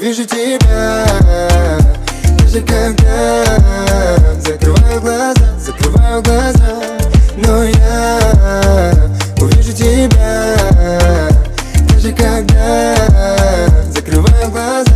увижу тебя, даже когда закрываю глаза, но я увижу тебя, даже когда закрываю глаза.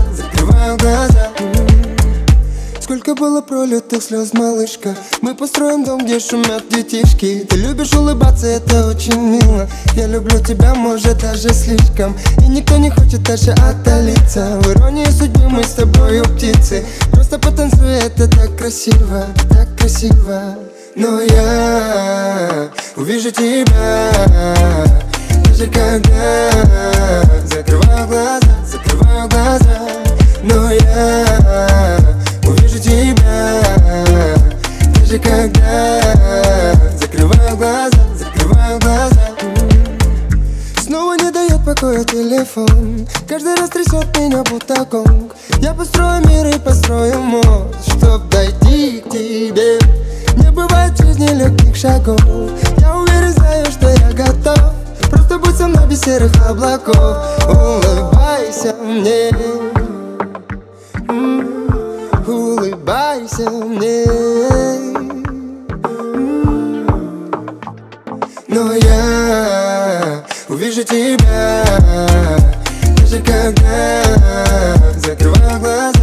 Сколько было пролитых слез, малышка. Мы построим дом, где шумят детишки. Ты любишь улыбаться, это очень мило. Я люблю тебя, может, даже слишком. И никто не хочет даже отдалиться. В иронии судьбы мы с тобою птицы. Просто потанцуй, это так красиво, так красиво. Но я увижу тебя, даже когда закрываю глаза, но я увижу тебя, даже когда закрываю глаза. Снова не дает покоя телефон. Каждый раз трясет меня будто гонг. Я построю мир и построю мост, чтоб дойти к тебе. Не бывает в жизни легких шагов. Я уверен, знаю, что я готов. Просто будь со мной без серых облаков. Улыбайся мне, улыбайся мне. Но я увижу тебя, даже когда закрываю глаза.